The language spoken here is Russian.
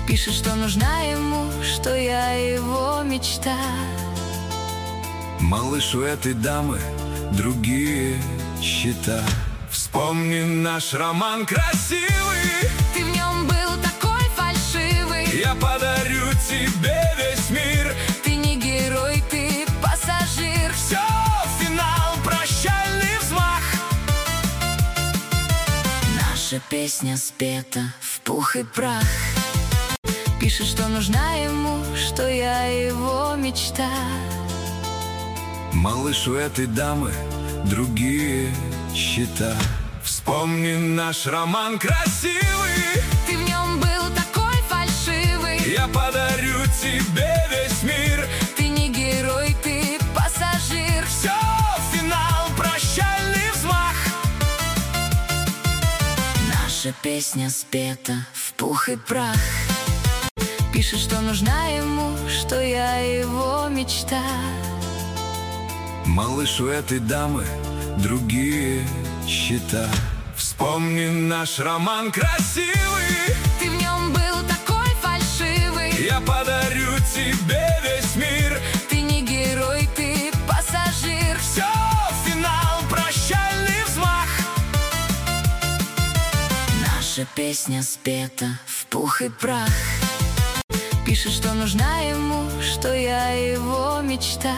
Пишет, что нужна ему, что я его мечта. Малыш, у этой дамы другие счета. Вспомни наш роман красивый. Ты в нем был такой фальшивый. Я подарю тебе весь мир. Ты не герой, ты пассажир. Все, финал, прощальный взмах. Наша песня спета в пух и прах. Пишет, что нужна ему, что я его мечта. Малыш, у этой дамы другие счета. Вспомни наш роман красивый. Ты в нем был такой фальшивый. Я подарю тебе весь мир. Ты не герой, ты пассажир. Все, финал, прощальный взмах. Наша песня спета в пух и прах. Пишет, что нужна ему, что я его мечта. Малыш, у этой дамы другие счета. Вспомни наш роман красивый. Ты в нем был такой фальшивый. Я подарю тебе весь мир. Ты не герой, ты пассажир. Все, финал, прощальный взмах. Наша песня спета в пух и прах. Пишет, что нужна ему, что я его мечта.